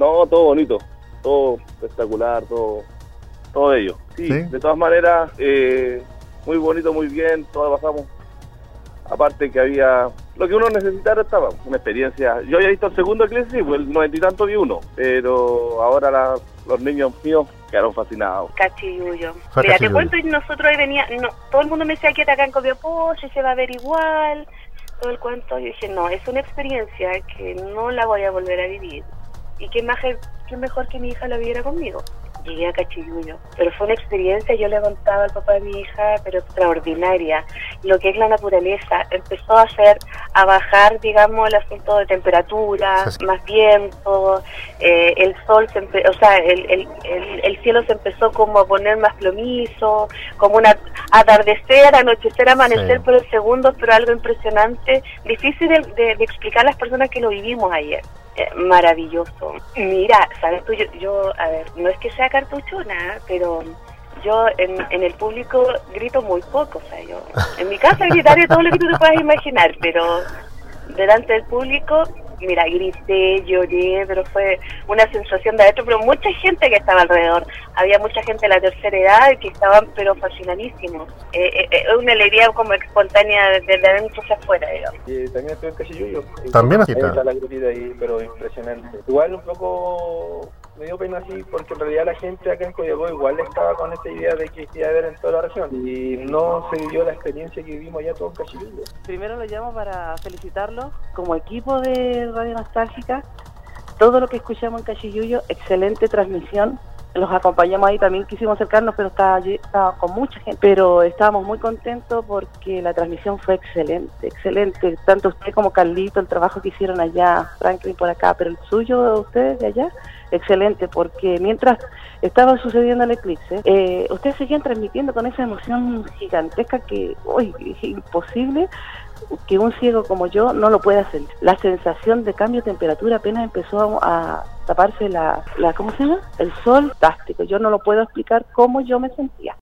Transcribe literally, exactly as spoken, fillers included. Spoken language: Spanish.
No, todo bonito, todo espectacular, todo, todo ello. Sí, ¿sí? De todas maneras, eh, muy bonito, muy bien, todo pasamos. Aparte que había, lo que uno necesitara estaba, una experiencia. Yo había visto el segundo eclipse, sí, pues el noventa y tanto vi uno, pero ahora la, los niños míos quedaron fascinados. Cachiyuyo. Mira, te cuento, y nosotros hoy venía, no, todo el mundo me decía que acá en Copiapó se va a ver igual, todo el cuento. Yo dije, no, es una experiencia que no la voy a volver a vivir. Y qué, más, qué mejor que mi hija la viviera conmigo. Llegué a Cachiyuyo, pero fue una experiencia, yo le contaba al papá de mi hija, pero extraordinaria. Lo que es la naturaleza, empezó a hacer, a bajar, digamos, el asunto de temperatura, sí, más viento, eh, el sol, se empe o sea, el, el, el, el cielo se empezó como a poner más plomizo, como una atardecer, anochecer, amanecer, sí, por el segundo, pero algo impresionante, difícil de, de, de explicar a las personas que lo vivimos ayer. Eh, maravilloso. Mira, sabes tú, yo, yo, a ver, no es que sea cartuchona, pero yo en, en el público grito muy poco, o sea, yo en mi casa gritaré todo lo que tú te puedas imaginar, pero delante del público, mira, grité, lloré, pero fue una sensación de adentro, pero mucha gente que estaba alrededor, había mucha gente de la tercera edad que estaban pero fascinadísimos, eh, eh, eh, una alegría como espontánea desde adentro hacia afuera, digamos. Y también estuve en Cachiyuyo. También así está la grotita ahí, pero impresionante. Igual un poco me dio pena así, porque en realidad la gente acá en Copiapó igual estaba con esta idea de que iba a haber en toda la región y no se vivió la experiencia que vivimos allá todo en Cachiyuyo. Primero lo llamo para felicitarlo como equipo de Radio Nostálgica. Todo lo que escuchamos en Cachiyuyo, excelente transmisión. Los acompañamos ahí, también quisimos acercarnos, pero estaba, allí, estaba con mucha gente. Pero estábamos muy contentos porque la transmisión fue excelente, excelente. Tanto usted como Carlito, el trabajo que hicieron allá, Franklin por acá, pero el suyo, ustedes de allá, excelente, porque mientras estaba sucediendo el eclipse, eh, ustedes seguían transmitiendo con esa emoción gigantesca que, uy, es imposible que un ciego como yo no lo pueda hacer. La sensación de cambio de temperatura apenas empezó a taparse la, la ¿cómo se llama? El sol, fantástico. Yo no lo puedo explicar cómo yo me sentía.